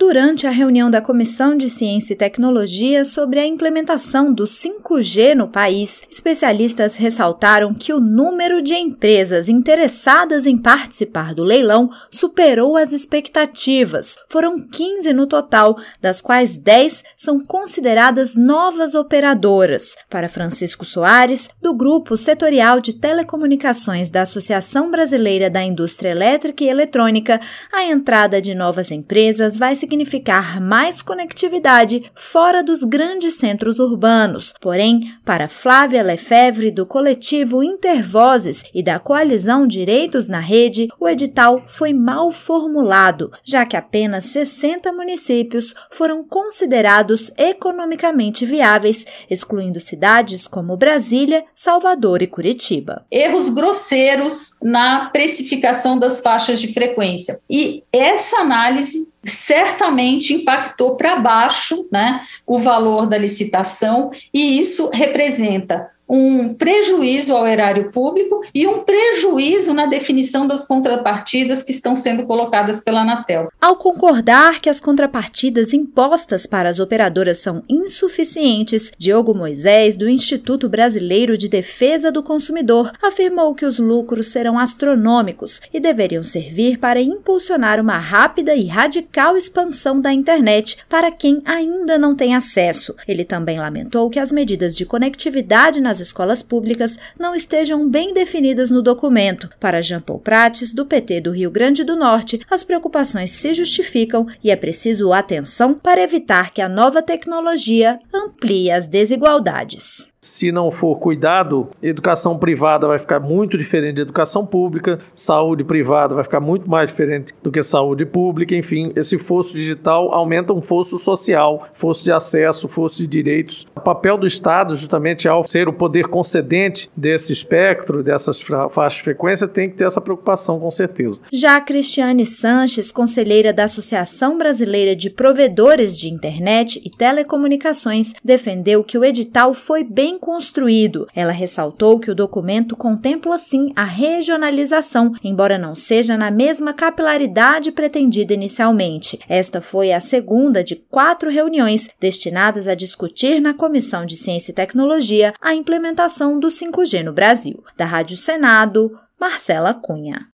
Durante a reunião da Comissão de Ciência e Tecnologia sobre a implementação do 5G no país, especialistas ressaltaram que o número de empresas interessadas em participar do leilão superou as expectativas. Foram 15 no total, das quais 10 são consideradas novas operadoras. Para Francisco Soares, do Grupo Setorial de Telecomunicações da Associação Brasileira da Indústria Elétrica e Eletrônica, a entrada de novas empresas vai significar mais conectividade fora dos grandes centros urbanos. Porém, para Flávia Lefebvre, do coletivo Intervozes e da coalizão Direitos na Rede, o edital foi mal formulado, já que apenas 60 municípios foram considerados economicamente viáveis, excluindo cidades como Brasília, Salvador e Curitiba. Erros grosseiros na precificação das faixas de frequência. E essa análise certamente impactou para baixo, né, o valor da licitação, e isso representa um prejuízo ao erário público e um prejuízo na definição das contrapartidas que estão sendo colocadas pela Anatel. Ao concordar que as contrapartidas impostas para as operadoras são insuficientes, Diogo Moisés, do Instituto Brasileiro de Defesa do Consumidor, afirmou que os lucros serão astronômicos e deveriam servir para impulsionar uma rápida e radical expansão da internet para quem ainda não tem acesso. Ele também lamentou que as medidas de conectividade nas escolas públicas não estejam bem definidas no documento. Para Jean Paul Prates, do PT do Rio Grande do Norte, as preocupações se justificam e é preciso atenção para evitar que a nova tecnologia amplie as desigualdades. Se não for cuidado, educação privada vai ficar muito diferente de educação pública, saúde privada vai ficar muito mais diferente do que saúde pública, enfim, esse fosso digital aumenta um fosso social, fosso de acesso, fosso de direitos. O papel do Estado, justamente ao ser o poder concedente desse espectro, dessas faixas de frequência, tem que ter essa preocupação, com certeza. Já Cristiane Sanches, conselheira da Associação Brasileira de Provedores de Internet e Telecomunicações, defendeu que o edital foi bem construído. Ela ressaltou que o documento contempla sim a regionalização, embora não seja na mesma capilaridade pretendida inicialmente. Esta foi a segunda de 4 reuniões destinadas a discutir na Comissão de Ciência e Tecnologia a implementação do 5G no Brasil. Da Rádio Senado, Marcela Cunha.